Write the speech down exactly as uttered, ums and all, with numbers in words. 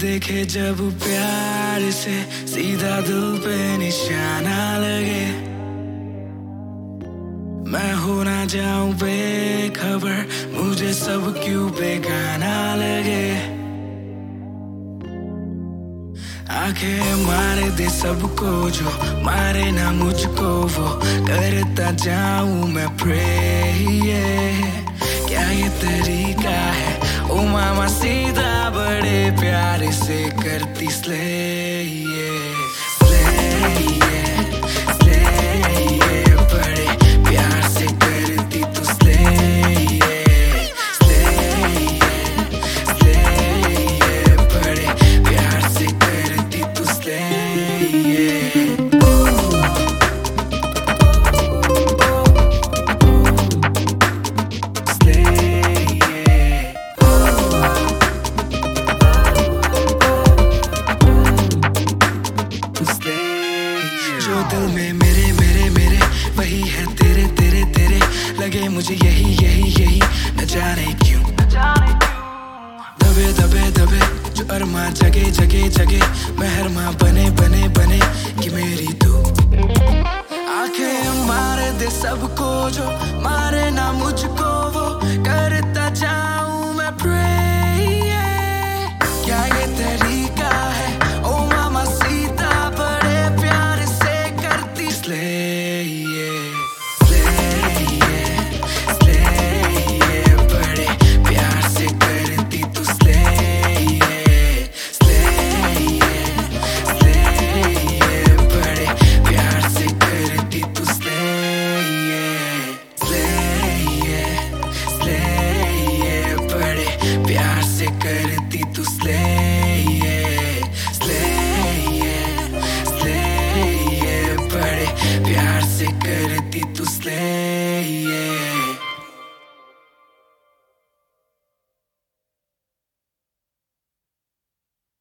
देखे जब प्यार से सीधा दिल पे निशाना लगे, मैं हो ना जाऊं बेखबर, मुझे सब क्यों बेगाना लगे। आंखें मारे दे सबको जो मारे ना मुझको, वो करता जाऊं मैं प्रे। क्या ये तरीका है ओ मामा, सीधा बड़े प्यार से करती स्ले, स्ले, स्ले, बड़े प्यार से करती तू स्ले, स्ले, स्ले, बड़े प्यार से करती तू स्ले। जो दिल में मेरे मेरे मेरे वही है तेरे तेरे तेरे, लगे मुझे यही यही यही न जाने क्यों। दबे दबे दबे जो अरमा जगे जगे जगे, मेहरमा बने बने बने कि मेरी तू। आंखें मारे दे सबको जो मारे ना मुझको, वो करता जाऊं मैं प्रे। क्या ये तरीका है ओ मामा, सीधा बड़े प्यार से करती स्ले, स्ले, स्ले, बड़े प्यार से करती तू स्ले, स्ले, स्ले, बड़े प्यार से करती तू स्ले, स्ले, स्ले, बड़े प्यार से करती